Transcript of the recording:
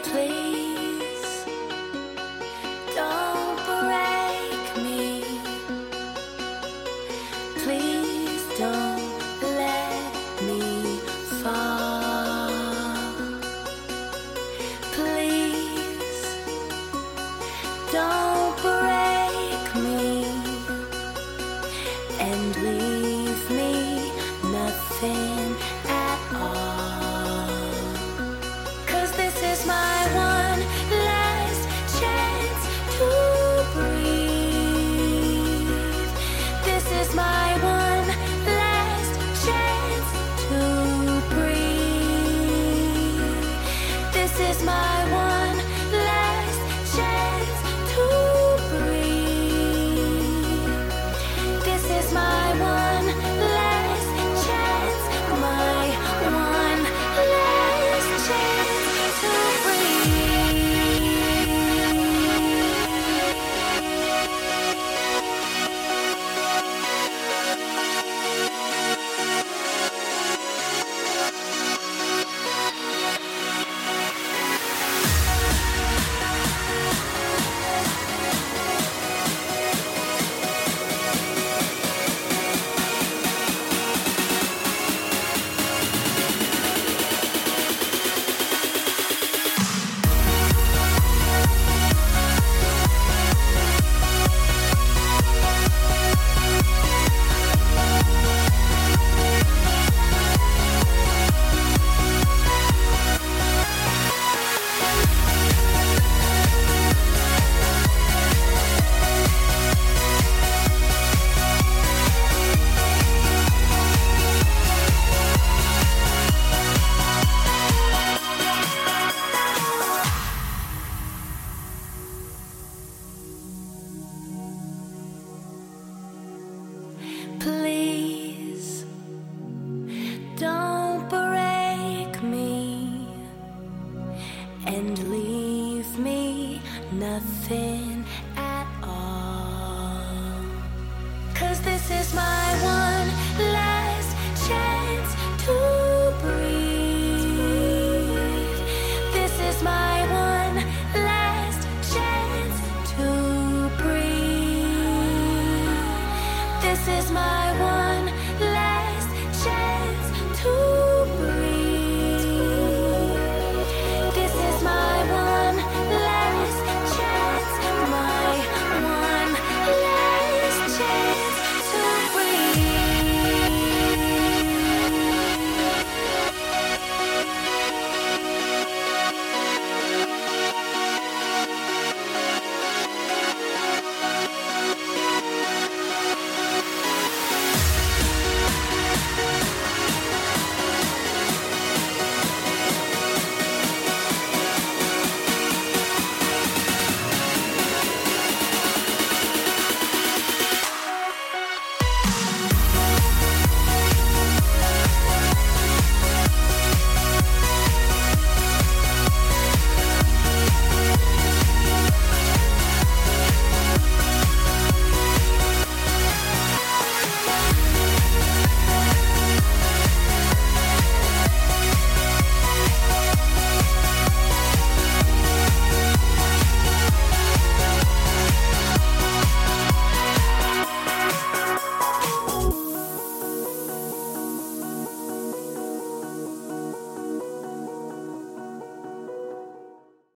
Please don't break me. Please don't let me fall. Please don't break me and leave me nothing at all. 'Cause this is my one last chance to breathe. This is my one last chance to breathe. This is my one last chance to breathe. This is my one last chance, my one last chance to breathe. Please don't break me and leave me nothing